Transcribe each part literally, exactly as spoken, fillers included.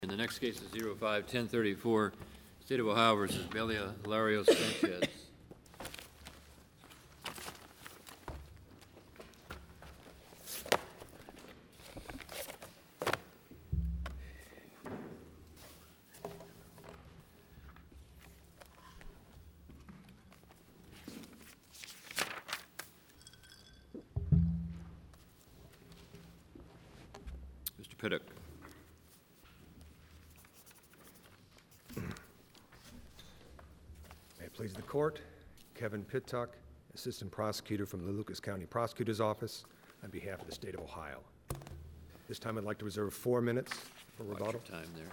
And the next case is zero five ten thirty-four, State of Ohio versus Melia Larios Sanchez. Mister Pittock. May it please the court, Kevin Pittock, Assistant Prosecutor from the Lucas County Prosecutor's Office on behalf of the State of Ohio. This time I'd like to reserve four minutes for Watch rebuttal. your time there.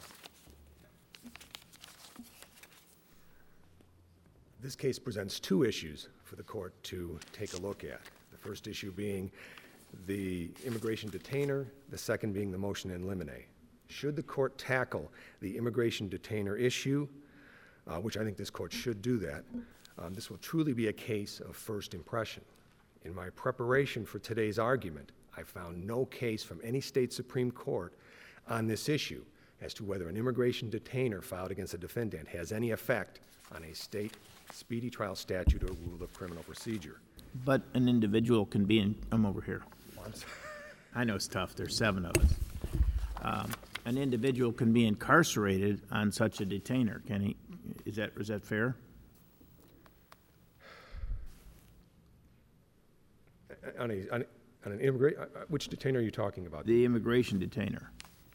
This case presents two issues for the court to take a look at. The first issue being the immigration detainer, the second being the motion in limine. Should the court tackle the immigration detainer issue, uh, which I think this court should do that, um, this will truly be a case of first impression. In my preparation for today's argument, I found no case from any state Supreme Court on this issue as to whether an immigration detainer filed against a defendant has any effect on a state speedy trial statute or rule of criminal procedure. But an individual can be in, I'm over here. I'm sorry. I know it's tough, there's seven of us. Um, an individual can be incarcerated on such a detainer, can he? Is that, is that fair? On, a, on, a, on an immigrant, which detainer are you talking about? The immigration detainer.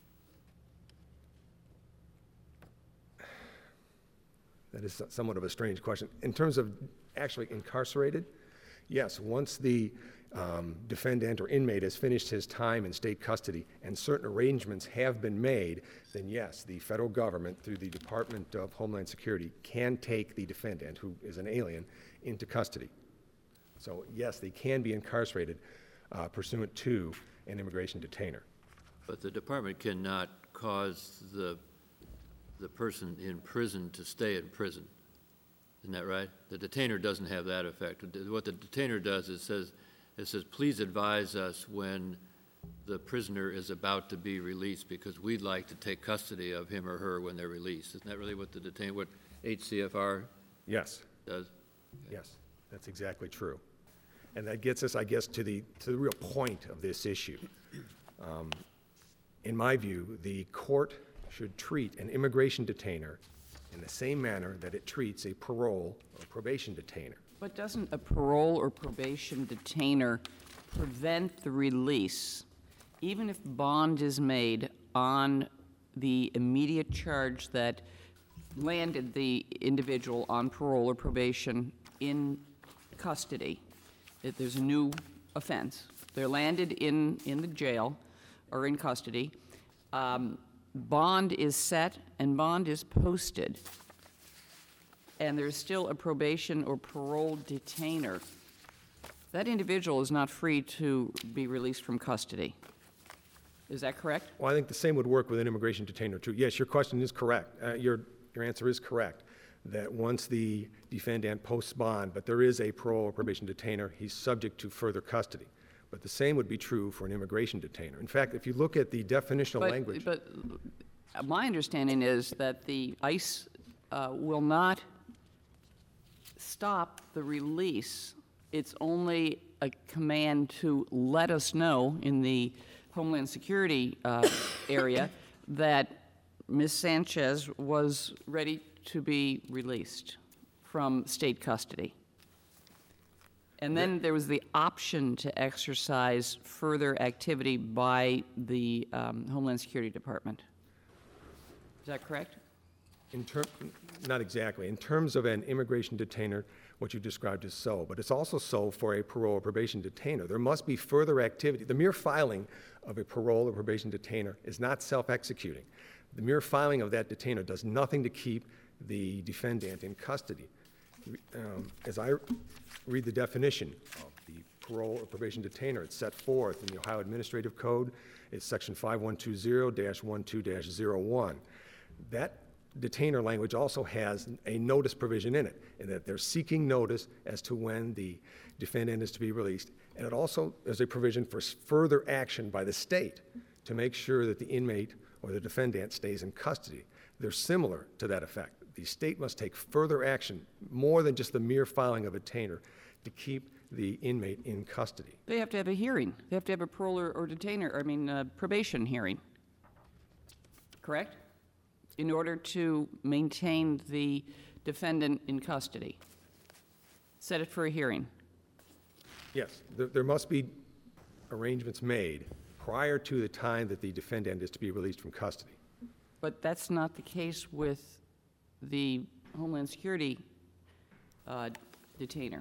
That is somewhat of a strange question. In terms of actually incarcerated, yes, once the um, defendant or inmate has finished his time in state custody and certain arrangements have been made, then yes, the federal government, through the Department of Homeland Security, can take the defendant, who is an alien, into custody. So yes, they can be incarcerated uh, pursuant to an immigration detainer. But the department cannot cause the the person in prison to stay in prison. Isn't that right? The detainer doesn't have that effect. What the detainer does is says, it says, please advise us when the prisoner is about to be released because we'd like to take custody of him or her when they're released. Isn't that really what the detainer, what H C F R Yes. does? Yes, that's exactly true. And that gets us, I guess, to the, to the real point of this issue. Um, in my view, the court should treat an immigration detainer in the same manner that it treats a parole or probation detainer. But doesn't a parole or probation detainer prevent the release, even if bond is made on the immediate charge that landed the individual on parole or probation in custody? If there's a new offense, they're landed in, in the jail or in custody. Um, Bond is set and bond is posted, and there's still a probation or parole detainer. That individual is not free to be released from custody. Is that correct? Well, I think the same would work with an immigration detainer, too. Yes, your question is correct. Uh, your, your answer is correct, that once the defendant posts bond, but there is a parole or probation detainer, he's subject to further custody. But the same would be true for an immigration detainer. In fact, if you look at the definitional but, language... But my understanding is that the ICE uh, will not stop the release. It's only a command to let us know in the Homeland Security uh, area that Miz Sanchez was ready to be released from state custody. And then there was the option to exercise further activity by the um, Homeland Security Department. Is that correct? In term, not exactly. In terms of an immigration detainer, what you described is so, but it's also so for a parole or probation detainer. There must be further activity. The mere filing of a parole or probation detainer is not self-executing. The mere filing of that detainer does nothing to keep the defendant in custody. Um, as I read the definition of the parole or probation detainer, it's set forth in the Ohio Administrative Code. It's section five one two zero dash twelve dash zero one. That detainer language also has a notice provision in it, in that they're seeking notice as to when the defendant is to be released. And it also is a provision for further action by the state to make sure that the inmate or the defendant stays in custody. They're similar to that effect. The state must take further action, more than just the mere filing of a detainer, to keep the inmate in custody. They have to have a hearing. They have to have a parole or, or detainer, I mean, uh, probation hearing. Correct? In order to maintain the defendant in custody. Set it for a hearing. Yes, there, there must be arrangements made prior to the time that the defendant is to be released from custody. But that's not the case with the Homeland Security uh, detainer.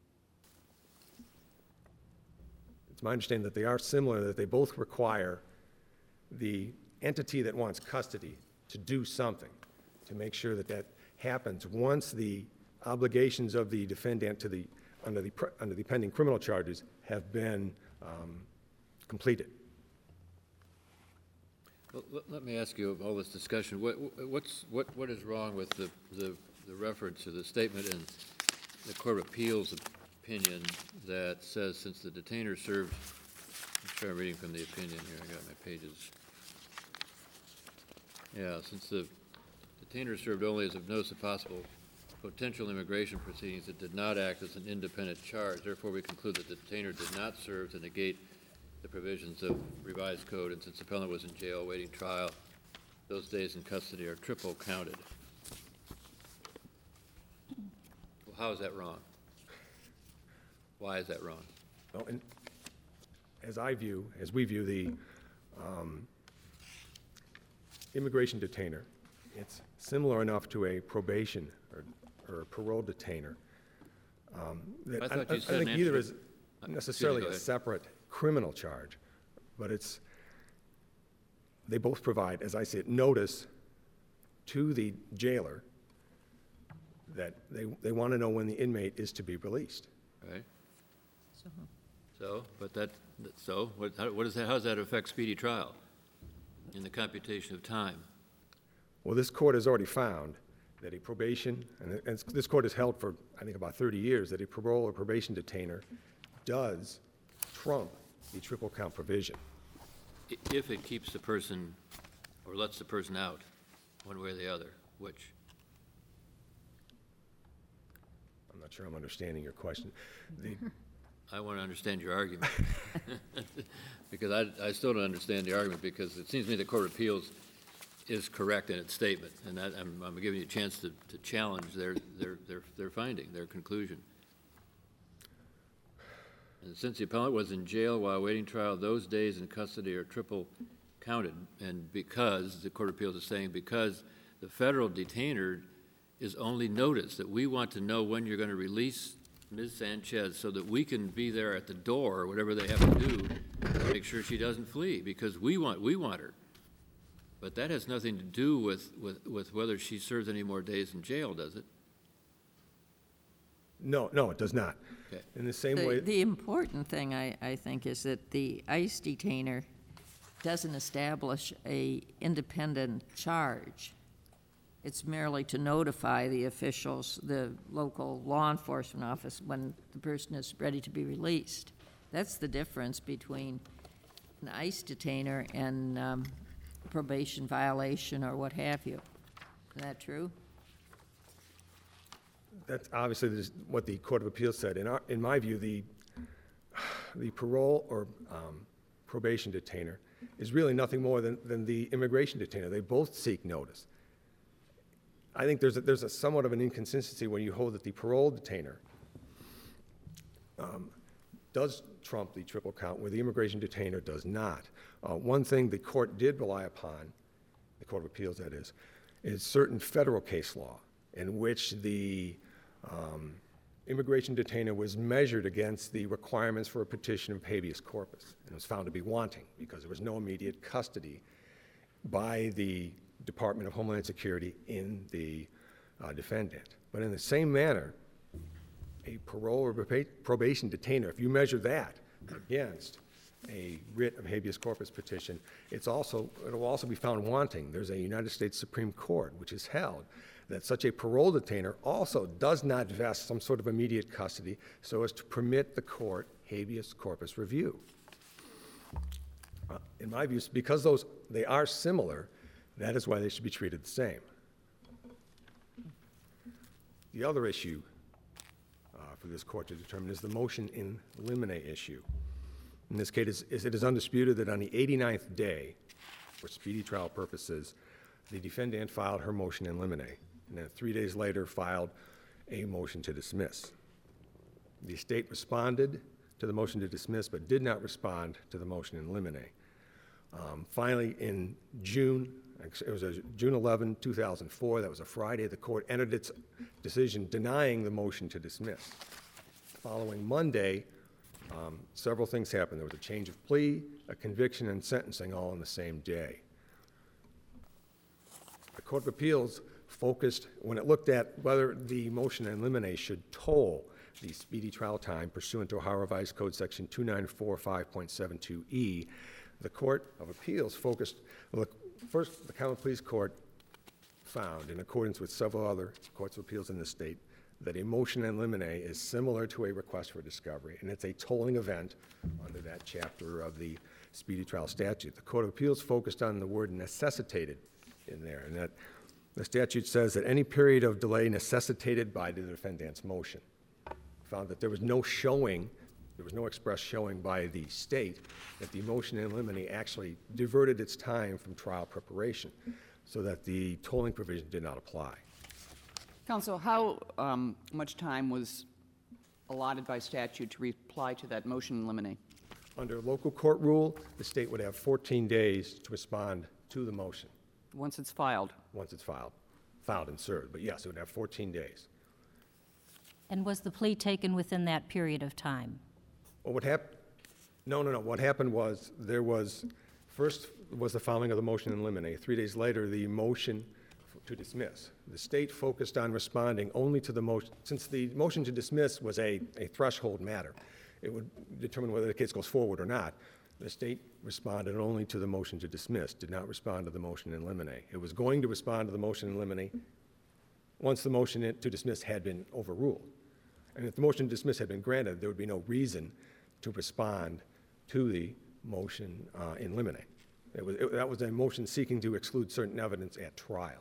It's my understanding that they are similar, that they both require the entity that wants custody to do something to make sure that that happens once the obligations of the defendant to the, under the, under the pending criminal charges have been um, completed. Well, let- let me ask you of all this discussion, what, what's, what, what is wrong with the, the, the reference to the statement in the Court of Appeals opinion that says since the detainer served, I'm sure I'm reading from the opinion here, I got my pages. Yeah, since the detainer served only as of notice of possible potential immigration proceedings, it did not act as an independent charge. Therefore, we conclude that the detainer did not serve to negate the provisions of revised code, and since the appellant was in jail awaiting trial, those days in custody are triple counted. Well, how is that wrong? Why is that wrong? Well, and as I view, as we view the um, immigration detainer, it's similar enough to a probation or, or a parole detainer. Um, that I thought you I said think an either answer- is Uh, necessarily excuse me, go a ahead. separate criminal charge, but it's, they both provide, as I see it, notice to the jailer that they, they want to know when the inmate is to be released. Right? So, but that, that- so, what, how, what is that, how does that affect speedy trial in the computation of time? Well, this court has already found that a probation, and it- and this court has held for, I think, about thirty years, that a parole or probation detainer does trump the triple count provision. I- If it keeps the person, or lets the person out, one way or the other, which? I'm not sure I'm understanding your question. The, I want to understand your argument. Because I, I still don't understand the argument, because it seems to me the Court of Appeals is correct in its statement, and that, I'm, I'm giving you a chance to, to challenge their, their, their, their finding, their conclusion. And since the appellant was in jail while awaiting trial, those days in custody are triple counted. And because, the Court of Appeals is saying, because the federal detainer is only notice that we want to know when you're going to release Miz Sanchez so that we can be there at the door, or whatever they have to do, to make sure she doesn't flee, because we want, we want her. But that has nothing to do with, with, with whether she serves any more days in jail, does it? no, no, it does not. Okay. In the same The, way, the important thing, I, I think, is that the ICE detainer doesn't establish a independent charge. It's merely to notify the officials, the local law enforcement office, when the person is ready to be released. That's the difference between an ICE detainer and um, probation violation or what have you. Is that true? that's obviously this is what the Court of Appeals said. In our, in my view, the, the parole or um, probation detainer is really nothing more than, than the immigration detainer. They both seek notice. I think there's a, there's a somewhat of an inconsistency when you hold that the parole detainer um, does trump the triple count, where the immigration detainer does not. Uh, one thing the court did rely upon, the Court of Appeals that is, is certain federal case law in which the um, immigration detainer was measured against the requirements for a petition of habeas corpus, and was found to be wanting because there was no immediate custody by the Department of Homeland Security in the uh, defendant. But in the same manner, a parole or proba- probation detainer, if you measure that against a writ of habeas corpus petition, it's also, it'll also be found wanting. There's a United States Supreme Court which has held that such a parole detainer also does not vest some sort of immediate custody so as to permit the court habeas corpus review. Uh, in my view, because those, they are similar, that is why they should be treated the same. The other issue uh, for this court to determine is the motion in limine issue. In this case, is- it is undisputed that on the eighty-ninth day, for speedy trial purposes, the defendant filed her motion in limine, and then three days later filed a motion to dismiss. The state responded to the motion to dismiss, but did not respond to the motion in limine. Um, Finally, in June, it was uh, June eleventh, two thousand four, that was a Friday, the court entered its decision denying the motion to dismiss. Following Monday, um, several things happened. There was a change of plea, a conviction, and sentencing all on the same day. The Court of Appeals focused, when it looked at whether the motion in limine should toll the speedy trial time pursuant to Ohio Revised Code Section two nine four five point seven two E, the Court of Appeals focused, look, first, the Common Pleas Court found, in accordance with several other courts of appeals in the state, that a motion in limine is similar to a request for discovery, and it's a tolling event under that chapter of the speedy trial statute. The Court of Appeals focused on the word necessitated in there, and that the statute says that any period of delay necessitated by the defendant's motion. Found that there was no showing, there was no express showing by the state that the motion in limine actually diverted its time from trial preparation, so that the tolling provision did not apply. Counsel, how um, much time was allotted by statute to reply to that motion in limine? Under local court rule, the state would have fourteen days to respond to the motion Once it's filed? once it's filed, filed and served. But yes, it would have fourteen days. And was the plea taken within that period of time? Well, what happened, no, no, no. What happened was, there was, first was the filing of the motion in limine. Three days later, the motion to dismiss. The state focused on responding only to the motion, since the motion to dismiss was a, a threshold matter. It would determine whether the case goes forward or not. The state responded only to the motion to dismiss, did not respond to the motion in limine. It was going to respond to the motion in limine once the motion to dismiss had been overruled. And if the motion to dismiss had been granted, there would be no reason to respond to the motion uh, in limine. It was, it, that was a motion seeking to exclude certain evidence at trial.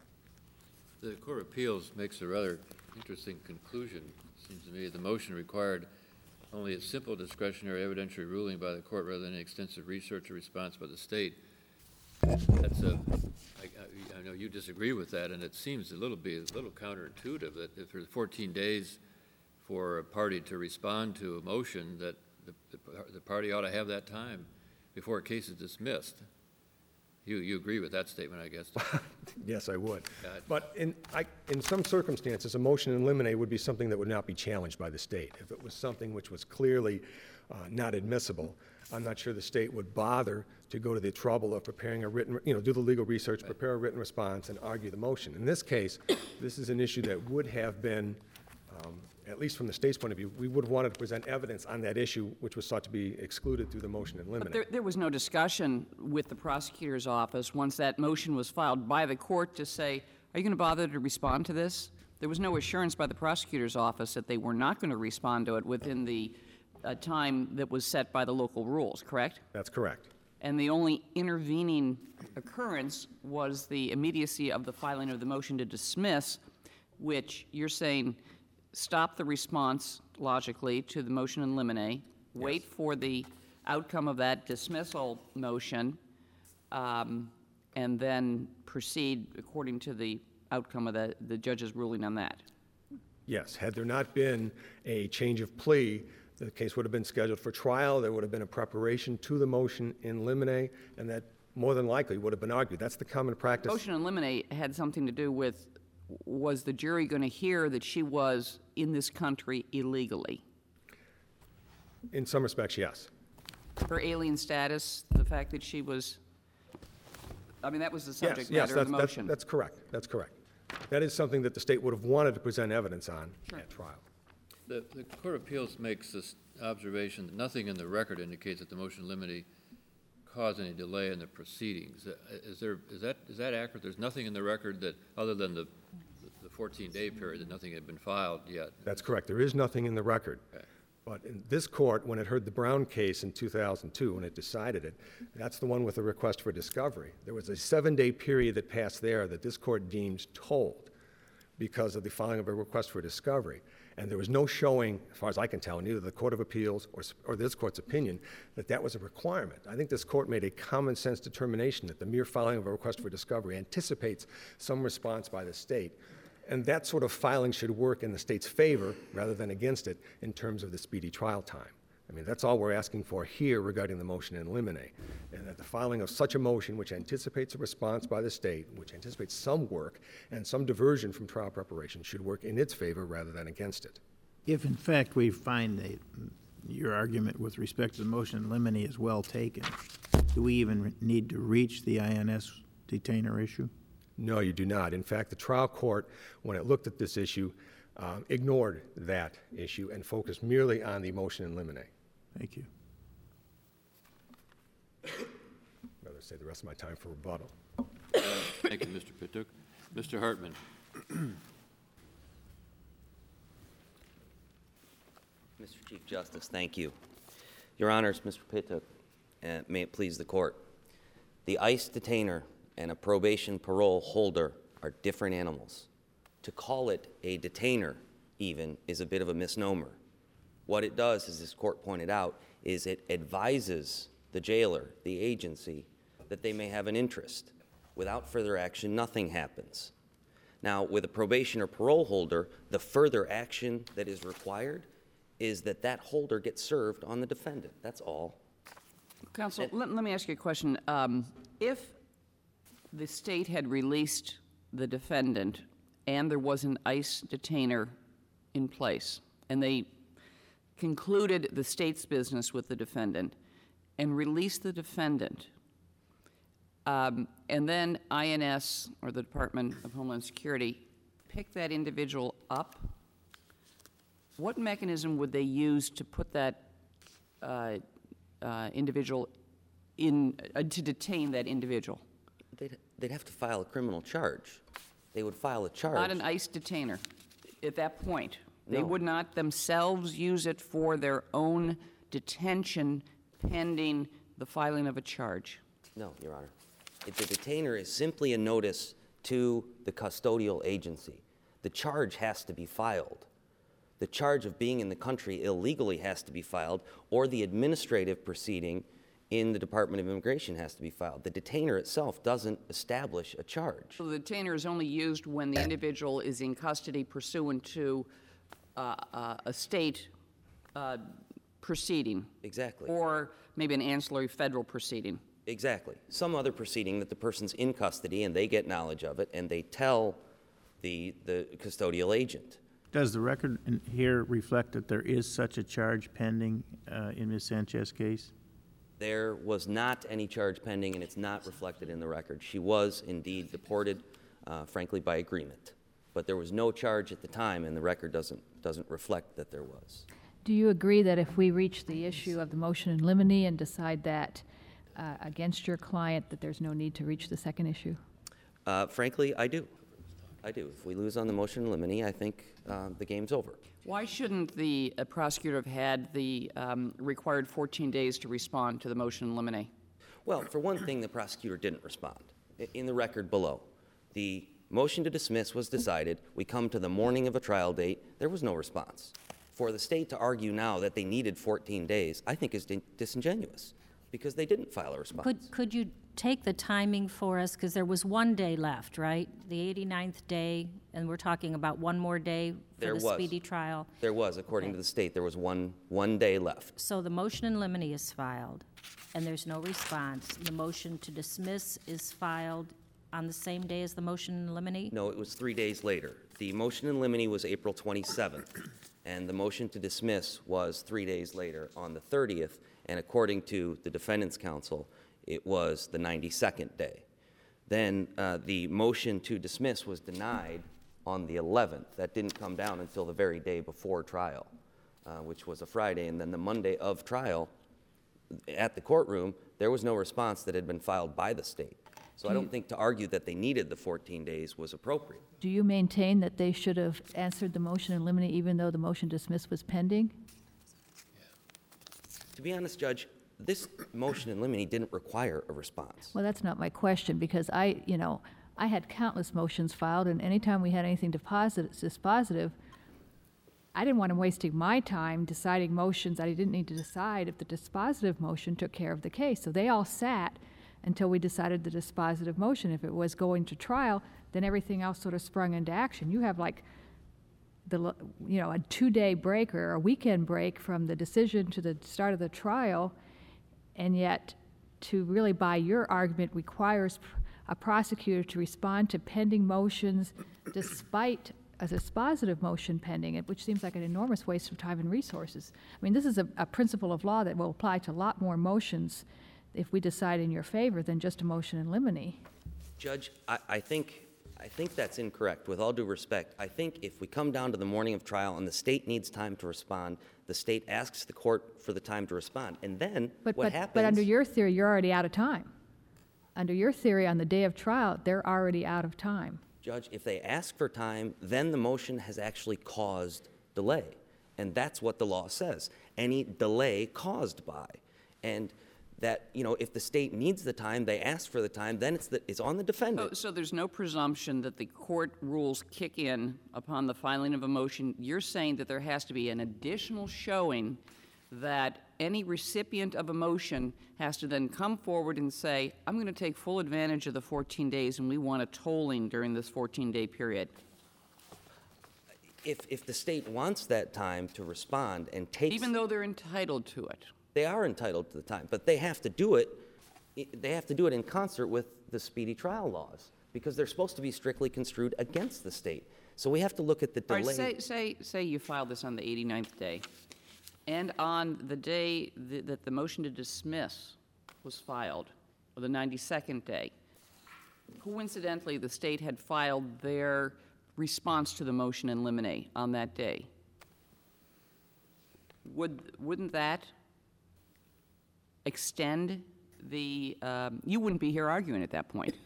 The Court of Appeals makes a rather interesting conclusion, it seems to me. The motion required only a simple discretionary evidentiary ruling by the court rather than any extensive research or response by the state. That's a, I, I, I know you disagree with that, and it seems a little be a little counterintuitive that if there's fourteen days for a party to respond to a motion, that the, the, the party ought to have that time before a case is dismissed. You, you agree with that statement, I guess? Yes, I would. Got it. But in, I, in some circumstances, a motion in limine would be something that would not be challenged by the state. If it was something which was clearly uh, not admissible, I'm not sure the state would bother to go to the trouble of preparing a written, you know, do the legal research, Right. prepare a written response, and argue the motion. In this case, this is an issue that would have been, um, at least from the state's point of view, we would have wanted to present evidence on that issue, which was sought to be excluded through the motion in limine. But there, there was no discussion with the prosecutor's office once that motion was filed by the court to say, are you going to bother to respond to this? There was no assurance by the prosecutor's office that they were not going to respond to it within the uh, time that was set by the local rules, correct? That's correct. And the only intervening occurrence was the immediacy of the filing of the motion to dismiss, which you're saying stop the response, logically, to the motion in limine, wait for the outcome of that dismissal motion, um, and then proceed according to the outcome of the, the judge's ruling on that. Yes, had there not been a change of plea, the case would have been scheduled for trial, there would have been a preparation to the motion in limine, and that more than likely would have been argued. That's the common practice. Motion in limine had something to do with, was the jury going to hear that she was in this country illegally? In some respects, yes. Her alien status, the fact that she was, I mean, that was the subject Yes, yes, matter of that's, the that's, motion. that's correct, that's correct. That is something that the state would have wanted to present evidence on Sure. at trial. The, the Court of Appeals makes this observation that nothing in the record indicates that the motion in limine caused any delay in the proceedings. Uh, Is there, is that, is that accurate? There's nothing in the record that, other than the, the fourteen-day period, that nothing had been filed yet? That's correct. There is nothing in the record. Okay. But in this court, when it heard the Brown case in two thousand two, when it decided it, that's the one with the request for discovery. There was a seven-day period that passed there that this court deems told because of the filing of a request for discovery. And there was no showing, as far as I can tell, in either the Court of Appeals or, or this court's opinion, that that was a requirement. I think this court made a common sense determination that the mere filing of a request for discovery anticipates some response by the state. And that sort of filing should work in the state's favor rather than against it in terms of the speedy trial time. I mean, that's all we're asking for here regarding the motion in limine, and that the filing of such a motion which anticipates a response by the state, which anticipates some work and some diversion from trial preparation, should work in its favor rather than against it. If in fact we find that your argument with respect to the motion in limine is well taken, do we even need to reach the I N S detainer issue? No, you do not. In fact, the trial court, when it looked at this issue, um, ignored that issue and focused merely on the motion in limine. Thank you. I'd rather save the rest of my time for rebuttal. Thank you, Mister Pitook. Mister Hartman. Mister Chief Justice, thank you. Your Honors, Mister Pitook, uh, may it please the Court. The ICE detainer and a probation parole holder are different animals. To call it a detainer, even, is a bit of a misnomer. What it does, as this Court pointed out, is it advises the jailer, the agency, that they may have an interest. Without further action, nothing happens. Now, with a probation or parole holder, the further action that is required is that that holder gets served on the defendant. That's all. Counsel, let, let me ask you a question. Um, if the state had released the defendant and there was an ICE detainer in place, and they concluded the state's business with the defendant and released the defendant, um, and then I N S, or the Department of Homeland Security, picked that individual up, what mechanism would they use to put that uh, uh, individual in, uh, to detain that individual? They'd, they'd have to file a criminal charge. They would file a charge. Not an ICE detainer at that point. They No. would not themselves use it for their own detention pending the filing of a charge. No, Your Honor. If the detainer is simply a notice to the custodial agency, the charge has to be filed. The charge of being in the country illegally has to be filed, or the administrative proceeding in the Department of Immigration has to be filed. The detainer itself doesn't establish a charge. So the detainer is only used when the individual is in custody pursuant to uh, uh, a state uh, proceeding. Exactly. Or maybe an ancillary federal proceeding. Exactly. Some other proceeding that the person's in custody and they get knowledge of it and they tell the, the custodial agent. Does the record in here reflect that there is such a charge pending uh, in Miz Sanchez's case? There was not any charge pending, and it's not reflected in the record. She was indeed deported, uh, frankly, by agreement. But there was no charge at the time, and the record doesn't, doesn't reflect that there was. Do you agree that if we reach the issue of the motion in limine and decide that uh, against your client, that there's no need to reach the second issue? Uh, frankly, I do. I do. If we lose on the motion in limine, I think uh, the game's over. Why shouldn't the uh, prosecutor have had the um, required fourteen days to respond to the motion in limine? Well, for one thing, the prosecutor didn't respond. I- In the record below, the motion to dismiss was decided. We come to the morning of a trial date. There was no response. For the state to argue now that they needed fourteen days, I think is di- disingenuous, because they didn't file a response. Could, could you take the timing for us? Because there was one day left, right? The eighty-ninth day, and we're talking about one more day for There the was. speedy trial. There was, according Okay. to the state, there was one, one day left. So the motion in limine is filed, and there's no response. The motion to dismiss is filed on the same day as the motion in limine? No, it was three days later. The motion in limine was April twenty-seventh, and the motion to dismiss was three days later on the thirtieth, and according to the defendant's counsel, it was the ninety-second day. Then uh, the motion to dismiss was denied on the eleventh. That didn't come down until the very day before trial, uh, which was a Friday, and then the Monday of trial, at the courtroom, there was no response that had been filed by the state. So I don't think to argue that they needed the fourteen days was appropriate. Do you maintain that they should have answered the motion in limine even though the motion to dismiss was pending? To be honest, Judge, this motion in limine didn't require a response. Well, that's not my question, because I, you know, I had countless motions filed, and anytime we had anything deposit, dispositive, I didn't want him wasting my time deciding motions that I didn't need to decide if the dispositive motion took care of the case. So they all sat until we decided the dispositive motion. If it was going to trial, then everything else sort of sprung into action. You have like the, you know, a two-day break or a weekend break from the decision to the start of the trial, and yet to really buy your argument requires a prosecutor to respond to pending motions despite a dispositive motion pending, which seems like an enormous waste of time and resources. I mean, this is a, a principle of law that will apply to a lot more motions if we decide in your favor than just a motion in limine. Judge, I, I think I think that's incorrect. With all due respect, I think if we come down to the morning of trial and the state needs time to respond, the state asks the court for the time to respond, and then But, what but, happens? but under your theory, you're already out of time. Under your theory, on the day of trial, they're already out of time. Judge, if they ask for time, then the motion has actually caused delay, and that's what the law says. Any delay caused by, and that, you know, if the state needs the time, they ask for the time, then it's, the, it's on the defendant. So, so there's no presumption that the court rules kick in upon the filing of a motion. You're saying that there has to be an additional showing that any recipient of a motion has to then come forward and say, I'm going to take full advantage of the fourteen days and we want a tolling during this fourteen-day period. If, if the state wants that time to respond and takes... Even though they're entitled to it. They are entitled to the time, but they have to do it, they have to do it in concert with the speedy trial laws, because they're supposed to be strictly construed against the state. So we have to look at the All delay. right, say, say, say you filed this on the eighty-ninth day, and on the day th- that the motion to dismiss was filed, or the ninety-second day, coincidentally, the state had filed their response to the motion in limine on that day. Would, wouldn't that extend the, um, you wouldn't be here arguing at that point.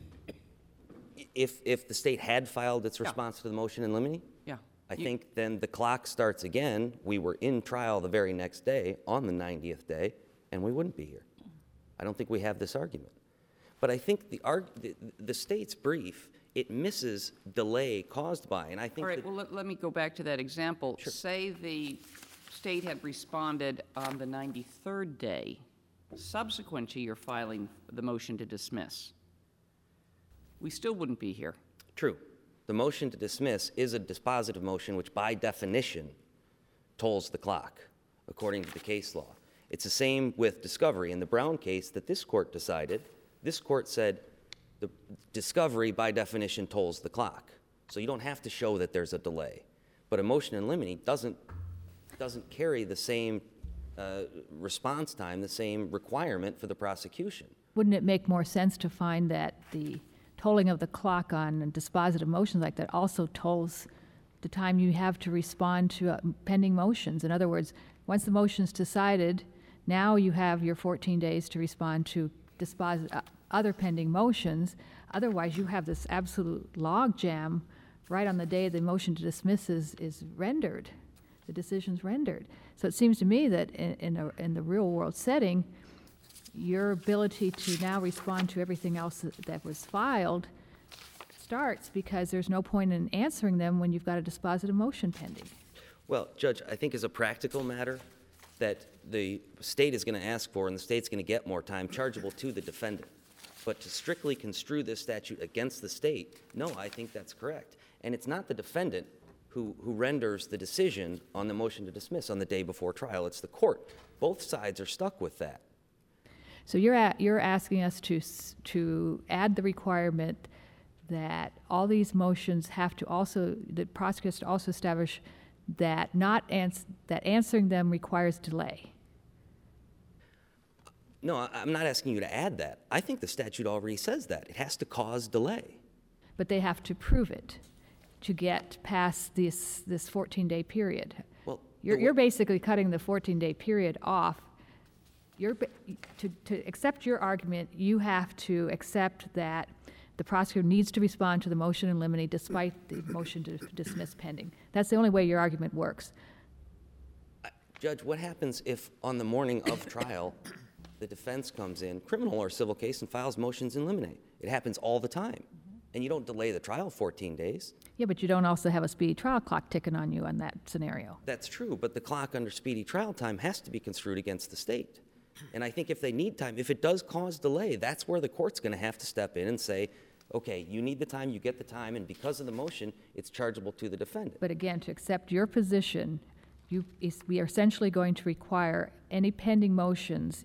If, if the state had filed its Yeah. response to the motion in limine, Yeah. I You- think then the clock starts again. We were in trial the very next day, on the ninetieth day, and we wouldn't be here. I don't think we have this argument. But I think the, arg- the, the state's brief, it misses delay caused by, and I think All right, that- well, let, let me go back to that example. Say the state had responded on the ninety-third day, subsequent to your filing the motion to dismiss. We still wouldn't be here. True. The motion to dismiss is a dispositive motion, which by definition tolls the clock, according to the case law. It's the same with discovery. In the Brown case that this court decided, this court said the discovery by definition tolls the clock. So you don't have to show that there's a delay. But a motion in limine doesn't, doesn't carry the same uh, response time, the same requirement for the prosecution. Wouldn't it make more sense to find that the tolling of the clock on dispositive motions like that also tolls the time you have to respond to uh, pending motions? In other words, once the motion's decided, now you have your fourteen days to respond to dispositive, uh, other pending motions. Otherwise, you have this absolute logjam right on the day the motion to dismiss is, is rendered, the decision's rendered. So it seems to me that in, in, a, in the real-world setting, your ability to now respond to everything else that, that was filed starts, because there's no point in answering them when you've got a dispositive motion pending. Well, Judge, I think as a practical matter, that the state is going to ask for, and the state's going to get more time, chargeable to the defendant. But to strictly construe this statute against the state, no, I think that's correct. And it's not the defendant who, who renders the decision on the motion to dismiss on the day before trial. It's the court. Both sides are stuck with that. So you're at, you're asking us to s- to add the requirement that all these motions have to also, the prosecutors to also establish that not ans- that answering them requires delay. No, I- I'm not asking you to add that. I think the statute already says that. It has to cause delay. But they have to prove it to get past this this fourteen-day period. Well, You're, the you're wa- basically cutting the fourteen-day period off. You're, ba- to, to accept your argument, you have to accept that the prosecutor needs to respond to the motion in limine despite the motion to dismiss pending. That's the only way your argument works. Judge, what happens if on the morning of trial, the defense comes in, criminal or civil case, and files motions in limine? It happens all the time. And you don't delay the trial fourteen days. Yeah, but you don't also have a speedy trial clock ticking on you on that scenario. That's true, but the clock under speedy trial time has to be construed against the state. And I think if they need time, if it does cause delay, that's where the court's going to have to step in and say, okay, you need the time, you get the time, and because of the motion, it's chargeable to the defendant. But again, to accept your position, you, is- we are essentially going to require any pending motions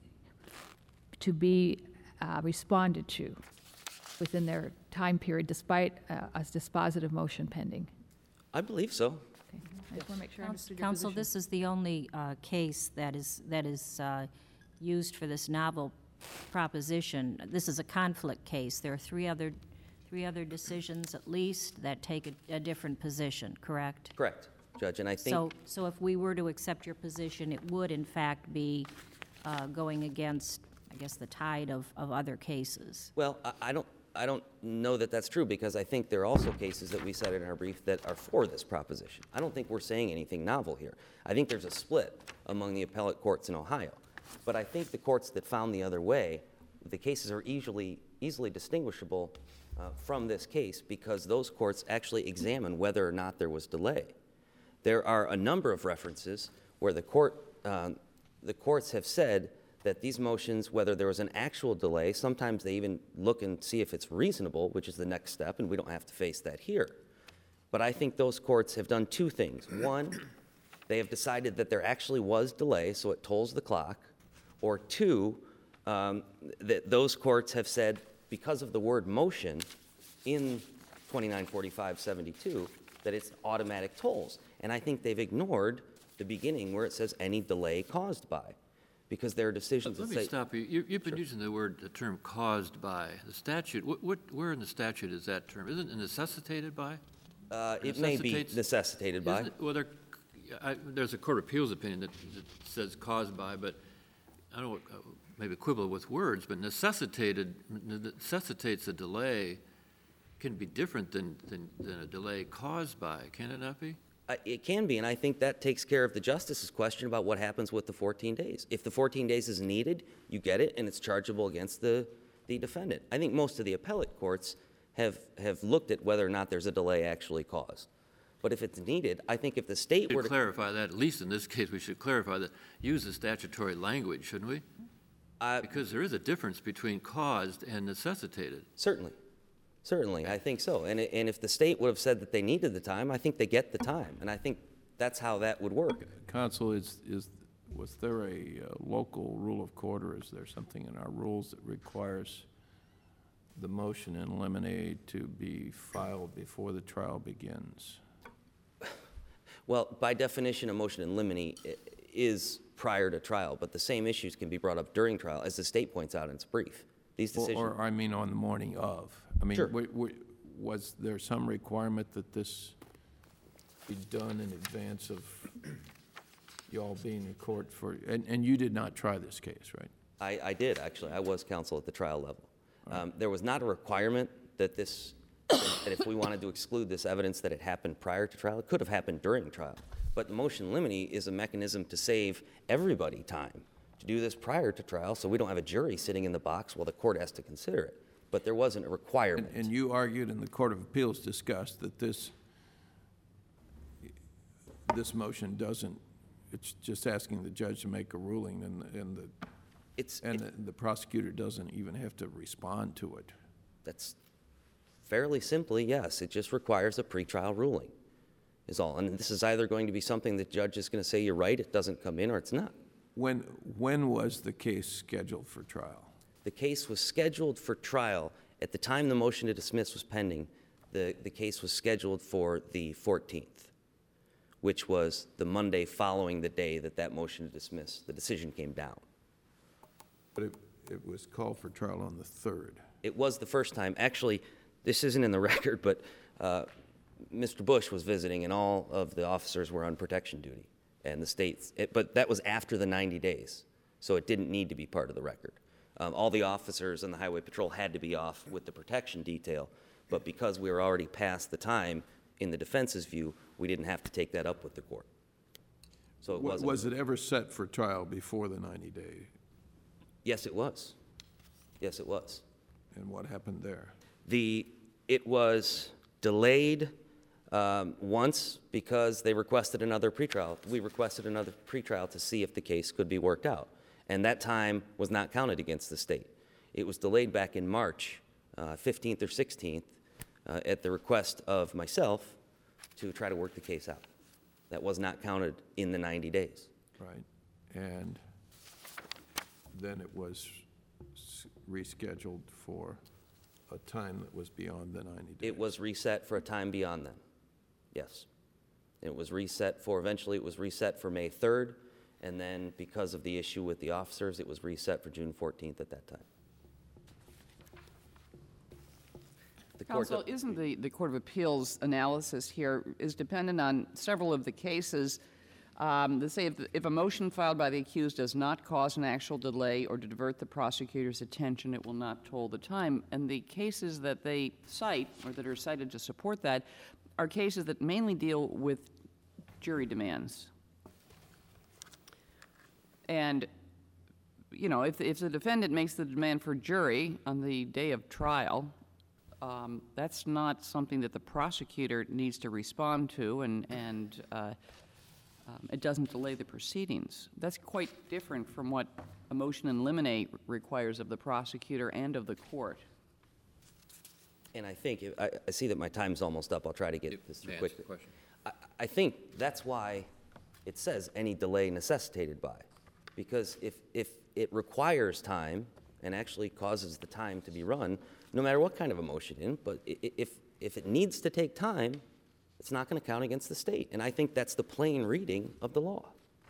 to be uh, responded to within their time period, despite uh, a dispositive motion pending. I believe so. Okay. I just want to make sure I Counsel- understood your Counsel, position. this is the only uh, case that is, that is uh, used for this novel proposition. This is a conflict case. There are three other, three other decisions at least that take a, a different position, correct? Correct, Judge, and I think... So, so if we were to accept your position, it would in fact be uh, going against, I guess, the tide of, of other cases. Well, I, I don't, I don't know that that's true, because I think there are also cases that we cited in our brief that are for this proposition. I don't think we're saying anything novel here. I think there's a split among the appellate courts in Ohio. But I think the courts that found the other way, the cases are easily, easily distinguishable uh, from this case, because those courts actually examine whether or not there was delay. There are a number of references where the court, um, the courts have said that these motions, whether there was an actual delay, sometimes they even look and see if it's reasonable, which is the next step, and we don't have to face that here. But I think those courts have done two things. One, they have decided that there actually was delay, so it tolls the clock. Or two, um, that those courts have said, because of the word motion in twenty-nine forty-five seventy-two, that it's automatic tolls. And I think they've ignored the beginning where it says any delay caused by, because there are decisions Let that me say... stop you. You- You've been using the word, the term caused by. The statute, what, what, where in the statute is that term? Isn't it necessitated by? Uh, it may be Necessitates- necessitated by. Isn't it- Well, there, I, there's a court of appeals opinion that, that says caused by, but I don't, uh, maybe quibble with words, but necessitated, necessitates a delay can be different than, than, than a delay caused by, can it not be? Uh, It can be, and I think that takes care of the justice's question about what happens with the fourteen days. If the fourteen days is needed, you get it, and it's chargeable against the, the defendant. I think most of the appellate courts have, have looked at whether or not there's a delay actually caused. But if it's needed, I think if the state To were to... clarify that, at least in this case, we should clarify that, use the statutory language, shouldn't we? Uh, Because there is a difference between caused and necessitated. Certainly. Certainly, I think so. And, i- and if the state would have said that they needed the time, I think they get the time. And I think that's how that would work. Counsel, is, is, was there a uh, local rule of court, or is there something in our rules that requires the motion in limine to be filed before the trial begins? Well, by definition, a motion in limine i- is prior to trial, but the same issues can be brought up during trial, as the state points out in its brief. These Or- decisions... Or, I mean, on the morning of? I mean, Sure. wa- wa- was there some requirement that this be done in advance of y'all being in court for, and, and you did not try this case, right? I, I did, actually. I was counsel at the trial level. Um, There was not a requirement that this, that if we wanted to exclude this evidence that it happened prior to trial, it could have happened during trial. But the motion in limine is a mechanism to save everybody time, to do this prior to trial, so we don't have a jury sitting in the box while the court has to consider it. But there wasn't a And, requirement. and you argued, and the Court of Appeals discussed, that this, this motion doesn't, it's just asking the judge to make a ruling, and, the- and the, It's, and it- the the prosecutor doesn't even have to respond to it. that's fairly simply, yes. It just requires a pretrial ruling, is all. And this is either going to be something the judge is going to say, you're right, it doesn't come in, or it's not. When, when was the case scheduled for trial? The case was scheduled for trial. At the time the motion to dismiss was pending, the, the case was scheduled for the fourteenth, which was the Monday following the day that that motion to dismiss, the decision came down. But it, it was called for trial on the third. It was the first time. Actually, this isn't in the record, but uh, Mister Bush was visiting, and all of the officers were on protection duty, and the states. It, but that was after the ninety days, so it didn't need to be part of the record. Um, all the officers and the Highway Patrol had to be off with the protection detail, but because we were already past the time, in the defense's view, we didn't have to take that up with the court. So it Wa- wasn't. Was it ever set for trial before the ninety day? Yes, it was. Yes, it was. And what happened there? The, it was delayed um, once because they requested another pretrial. We requested another pretrial to see if the case could be worked out. And that time was not counted against the state. It was delayed back in March uh, fifteenth or sixteenth uh, at the request of myself to try to work the case out. That was not counted in the ninety days. Right. And then it was s- rescheduled for a time that was beyond the ninety days. It was reset for a time beyond then. Yes. It was reset for, eventually it was reset for May third, and then because of the issue with the officers, it was reset for June fourteenth at that time. The court- Counsel, isn't the, the Court of Appeals analysis here is dependent on several of the cases um, that say if, if a motion filed by the accused does not cause an actual delay or to divert the prosecutor's attention, it will not toll the time. And the cases that they cite, or that are cited to support that, are cases that mainly deal with jury demands. And, you know, if, if the defendant makes the demand for jury on the day of trial, um, that's not something that the prosecutor needs to respond to, and, and uh, um, it doesn't delay the proceedings. That's quite different from what a motion in limine requires of the prosecutor and of the court. And I think, if- I, I see that my time's almost up. I'll try to get Yep, this to through answer the quickly. question. I, I think that's why it says any delay necessitated by. Because if, if it requires time and actually causes the time to be run, no matter what kind of a motion in, but i- i- if, if it needs to take time, it's not going to count against the state. And I think that's the plain reading of the law.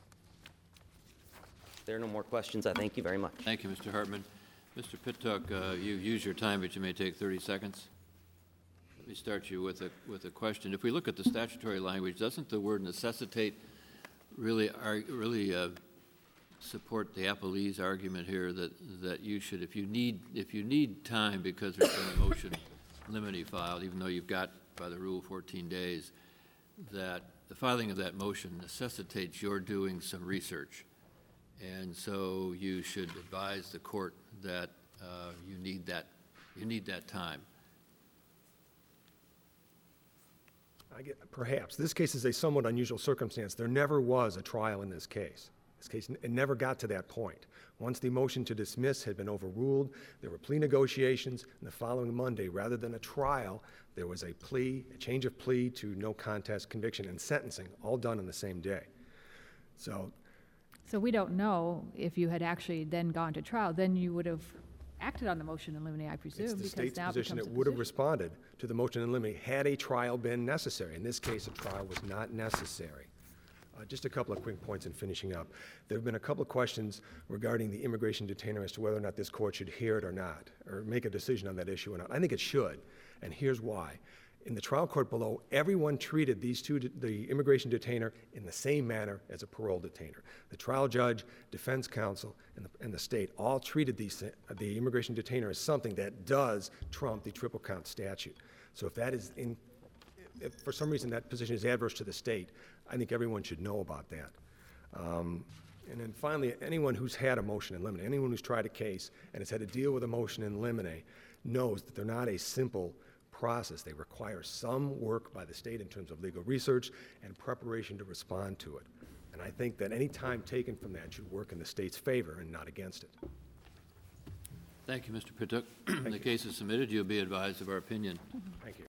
If there are no more questions, I thank you very much. Thank you, Mister Hartman. Mister Pittock, uh, you've used your time, but you may take thirty seconds. Let me start you with a, with a question. If we look at the statutory language, doesn't the word necessitate really, ar- really uh, support the appellee's argument here that, that you should, if you need, if you need time because there's been a motion limine filed, even though you've got by the rule fourteen days, that the filing of that motion necessitates your doing some research. And so you should advise the court that uh, you need that, you need that time. I get, perhaps. This case is a somewhat unusual circumstance. There never was a trial in this case. This case, it never got to that point. Once the motion to dismiss had been overruled, there were plea negotiations, and the following Monday, rather than a trial, there was a plea, a change of plea to no contest conviction and sentencing, all done on the same day. So So we don't know if you had actually then gone to trial, then you would have acted on the motion in limine, I presume, it's the because state's now it position becomes it a would have position. responded to the motion in limine had a trial been necessary. In this case, a trial was not necessary. Uh, Just a couple of quick points in finishing up. There have been a couple of questions regarding the immigration detainer as to whether or not this court should hear it or not, or make a decision on that issue or not. I think it should, and here's why. In the trial court below, everyone treated these two, the immigration detainer, in the same manner as a parole detainer. The trial judge, defense counsel, and the, and the state all treated these, the immigration detainer as something that does trump the triple count statute. So if that is in, if for some reason that position is adverse to the state, I think everyone should know about that. Um, and then finally, anyone who's had a motion in limine, anyone who's tried a case and has had to deal with a motion in limine knows that they're not a simple process. They require some work by the state in terms of legal research and preparation to respond to it. And I think that any time taken from that should work in the state's favor and not against it. Thank you, Mister Pittock. The case is submitted. You'll be advised of our opinion. Thank you.